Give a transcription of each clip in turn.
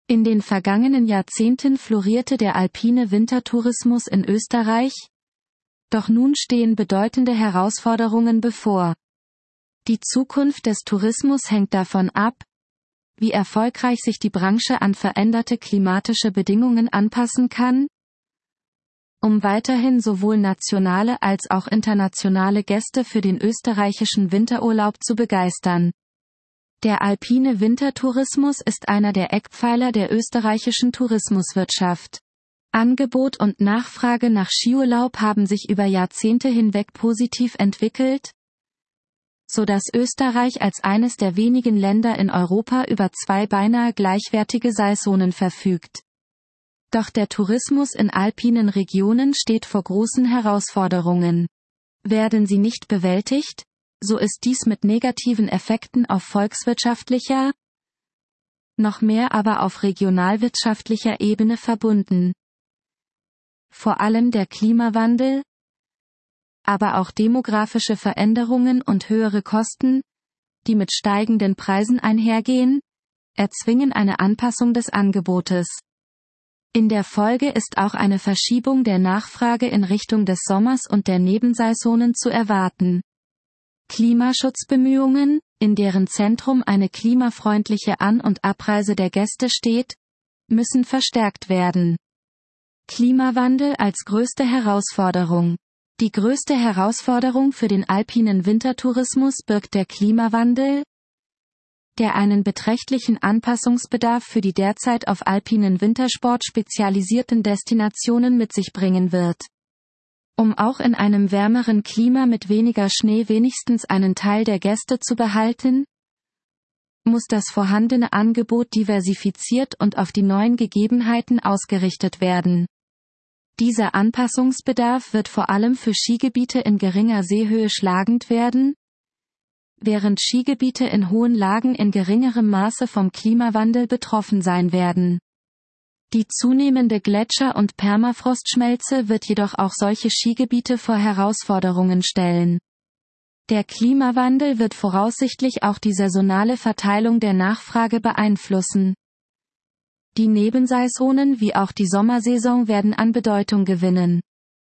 In den vergangenen Jahrzehnten florierte der alpine Wintertourismus in Österreich, doch nun stehen bedeutende Herausforderungen bevor. Die Zukunft des Tourismus hängt davon ab, wie erfolgreich sich die Branche an veränderte klimatische Bedingungen anpassen kann, um weiterhin sowohl nationale als auch internationale Gäste für den österreichischen Winterurlaub zu begeistern. Der alpine Wintertourismus ist einer der Eckpfeiler der österreichischen Tourismuswirtschaft. Angebot und Nachfrage nach Skiurlaub haben sich über Jahrzehnte hinweg positiv entwickelt, so dass Österreich als eines der wenigen Länder in Europa über zwei beinahe gleichwertige Saisonen verfügt. Doch der Tourismus in alpinen Regionen steht vor großen Herausforderungen. Werden sie nicht bewältigt, so ist dies mit negativen Effekten auf volkswirtschaftlicher, noch mehr aber auf regionalwirtschaftlicher Ebene verbunden. Vor allem der Klimawandel, aber auch demografische Veränderungen und höhere Kosten, die mit steigenden Preisen einhergehen, erzwingen eine Anpassung des Angebotes. In der Folge ist auch eine Verschiebung der Nachfrage in Richtung des Sommers und der Nebensaisonen zu erwarten. Klimaschutzbemühungen, in deren Zentrum eine klimafreundliche An- und Abreise der Gäste steht, müssen verstärkt werden. Klimawandel als größte Herausforderung. Die größte Herausforderung für den alpinen Wintertourismus birgt der Klimawandel, der einen beträchtlichen Anpassungsbedarf für die derzeit auf alpinen Wintersport spezialisierten Destinationen mit sich bringen wird. Um auch in einem wärmeren Klima mit weniger Schnee wenigstens einen Teil der Gäste zu behalten, muss das vorhandene Angebot diversifiziert und auf die neuen Gegebenheiten ausgerichtet werden. Dieser Anpassungsbedarf wird vor allem für Skigebiete in geringer Seehöhe schlagend werden, während Skigebiete in hohen Lagen in geringerem Maße vom Klimawandel betroffen sein werden. Die zunehmende Gletscher- und Permafrostschmelze wird jedoch auch solche Skigebiete vor Herausforderungen stellen. Der Klimawandel wird voraussichtlich auch die saisonale Verteilung der Nachfrage beeinflussen. Die Nebensaisonen wie auch die Sommersaison werden an Bedeutung gewinnen.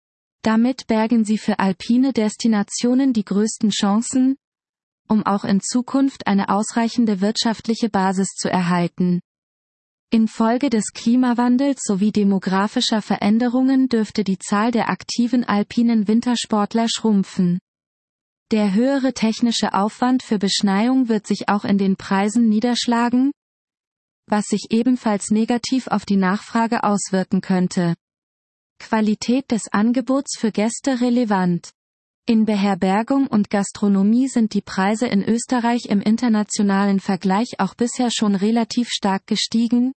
Damit bergen sie für alpine Destinationen die größten Chancen, um auch in Zukunft eine ausreichende wirtschaftliche Basis zu erhalten. Infolge des Klimawandels sowie demografischer Veränderungen dürfte die Zahl der aktiven alpinen Wintersportler schrumpfen. Der höhere technische Aufwand für Beschneiung wird sich auch in den Preisen niederschlagen, was sich ebenfalls negativ auf die Nachfrage auswirken könnte. Qualität des Angebots für Gäste relevant. In Beherbergung und Gastronomie sind die Preise in Österreich im internationalen Vergleich auch bisher schon relativ stark gestiegen,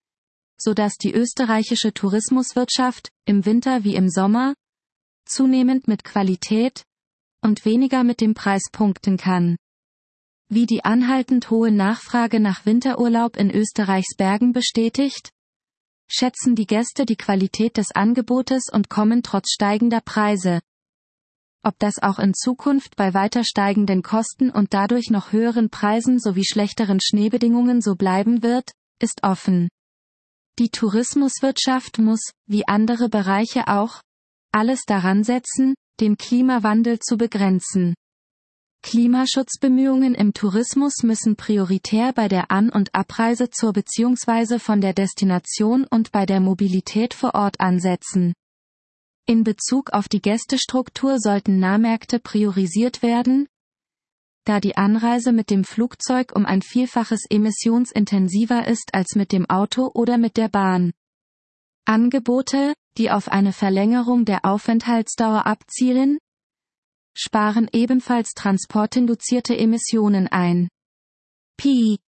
so dass die österreichische Tourismuswirtschaft, im Winter wie im Sommer, zunehmend mit Qualität und weniger mit dem Preis punkten kann. Wie die anhaltend hohe Nachfrage nach Winterurlaub in Österreichs Bergen bestätigt, schätzen die Gäste die Qualität des Angebotes und kommen trotz steigender Preise. Ob das auch in Zukunft bei weiter steigenden Kosten und dadurch noch höheren Preisen sowie schlechteren Schneebedingungen so bleiben wird, ist offen. Die Tourismuswirtschaft muss, wie andere Bereiche auch, alles daran setzen, den Klimawandel zu begrenzen. Klimaschutzbemühungen im Tourismus müssen prioritär bei der An- und Abreise zur bzw. von der Destination und bei der Mobilität vor Ort ansetzen. In Bezug auf die Gästestruktur sollten Nahmärkte priorisiert werden, da die Anreise mit dem Flugzeug um ein Vielfaches emissionsintensiver ist als mit dem Auto oder mit der Bahn. Angebote, die auf eine Verlängerung der Aufenthaltsdauer abzielen, sparen ebenfalls transportinduzierte Emissionen ein.